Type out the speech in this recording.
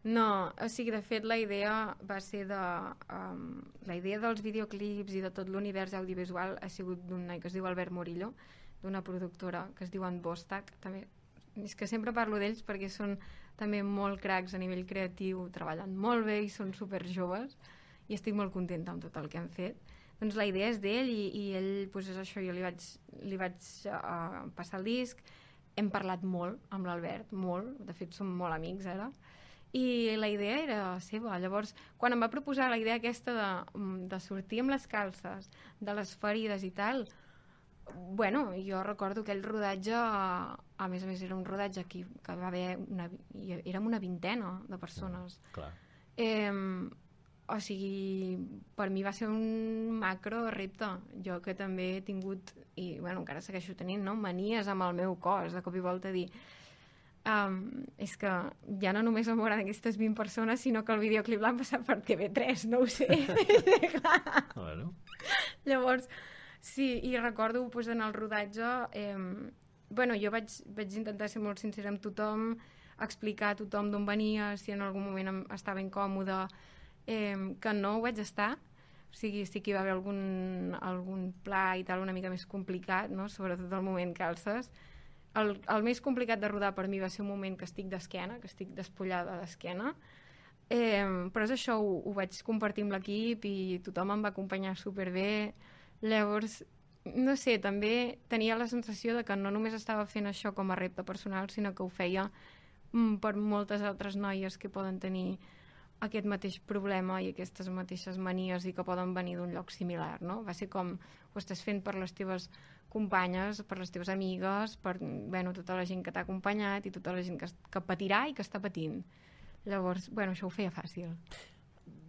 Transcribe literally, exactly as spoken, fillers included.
No, o sigui, de fet, la idea va ser de... Um, la idea dels videoclips i de tot l'univers audiovisual ha sigut d'un noi que es diu Albert Murillo, d'una productora que es diu Bostak. També, és que sempre parlo d'ells perquè són també molt cracs a nivell creatiu, treballen molt bé i són super joves i estic molt contenta amb tot el que han fet. Doncs la idea és d'ell i, i ell, doncs és això, jo li vaig, li vaig uh, passar el disc, hem parlat molt amb l'Albert, molt, de fet som molt amics ara, i la idea era seva. Llavors, quan em va proposar la idea aquesta de, de sortir amb les calces, de les ferides i tal, bueno, jo recordo aquell rodatge, a més a més era un rodatge aquí, que va haver una, érem una vintena de persones. Mm, clar. Eh, o sigui, per mi va ser un macro repte. Jo que també he tingut, i bueno, encara segueixo tenint, no? manies amb el meu cos, de cop i volta dir um, és que ja no només em veuran aquestes vint persones, sinó que el videoclip l'han passat per T V tres, no ho sé. Bueno. Llavors, sí, i recordo pues, en el rodatge, eh, bueno, jo vaig, vaig intentar ser molt sincera amb tothom, explicar a tothom d'on venia, si en algun moment em, estava incòmode, eh, que no ho vaig estar, o sigui, sí que hi va haver algun, algun pla i tal una mica més complicat, no? Sobretot el moment calces. El, el més complicat de rodar per mi va ser un moment que estic d'esquena, que estic despullada d'esquena, eh, però és això, ho, ho vaig compartir amb l'equip i tothom em va acompanyar superbé. Llavors, no sé, també tenia la sensació de que no només estava fent això com a repte personal, sinó que ho feia mm, per moltes altres noies que poden tenir aquest mateix problema i aquestes mateixes manies i que poden venir d'un lloc similar, no? Va ser com ho estàs fent per les teves companyes, per les teves amigues, per bueno, tota la gent que t'ha acompanyat i tota la gent que, que patirà i que està patint. Llavors, bueno, això ho feia fàcil.